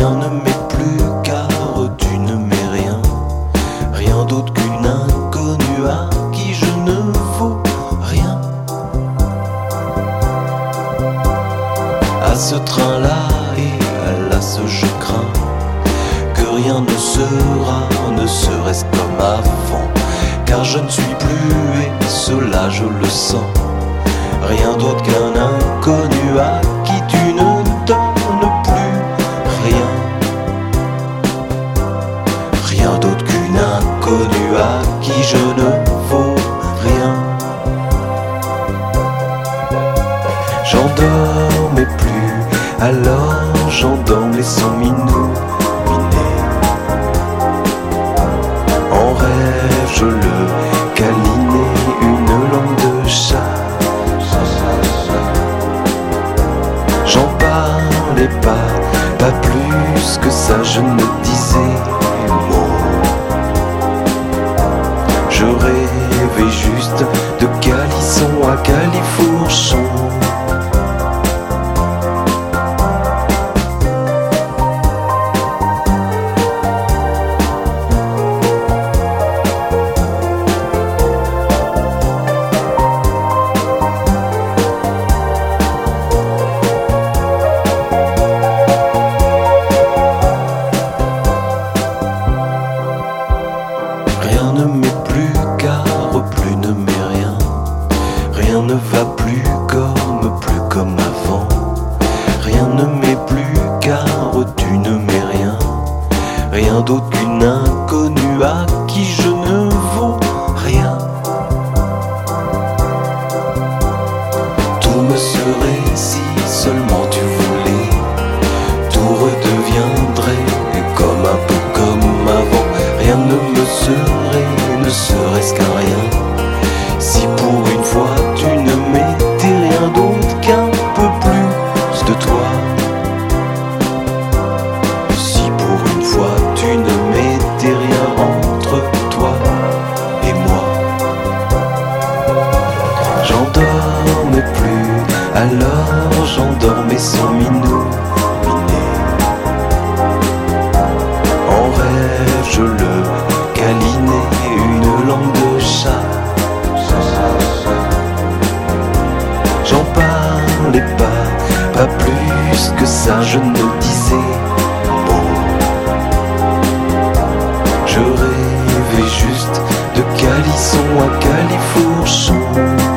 Rien ne m'est plus car tu ne mets rien. Rien d'autre qu'une inconnue à qui je ne vaux rien. À ce train-là et à l'as je crains que rien ne sera, ne serait-ce comme avant. Car je ne suis plus, et cela je le sens, rien d'autre qu'un inconnu à qui tu ne donnes plus rien. Rien d'autre qu'une inconnue à qui je ne vaux rien. J'endormais plus, alors j'endormais sans minou. En rêve je le câlinais, une langue de chat. J'en parlais pas plus que ça, je ne disais mot. Je rêvais juste de calisson à califourchon. Rien ne m'est plus car plus ne m'est rien. Rien ne va plus comme avant. Rien ne m'est plus car tu ne m'es rien. Rien d'autre qu'une inconnue à qui je ne vaux rien. Tout me serait si seulement tu voulais. Tout redeviendrait comme un peu comme avant. Rien ne me serait, ne serait-ce qu'un rien. Si pour une fois tu ne mettais rien d'autre qu'un peu plus de toi. Si pour une fois tu ne mettais rien entre toi et moi. J'endormais plus, alors j'endormais sans minou. En rêve je le câlinais, une langue de chat. J'en parlais pas plus que ça, je ne disais mot. Je rêvais juste de calisson à califourchon.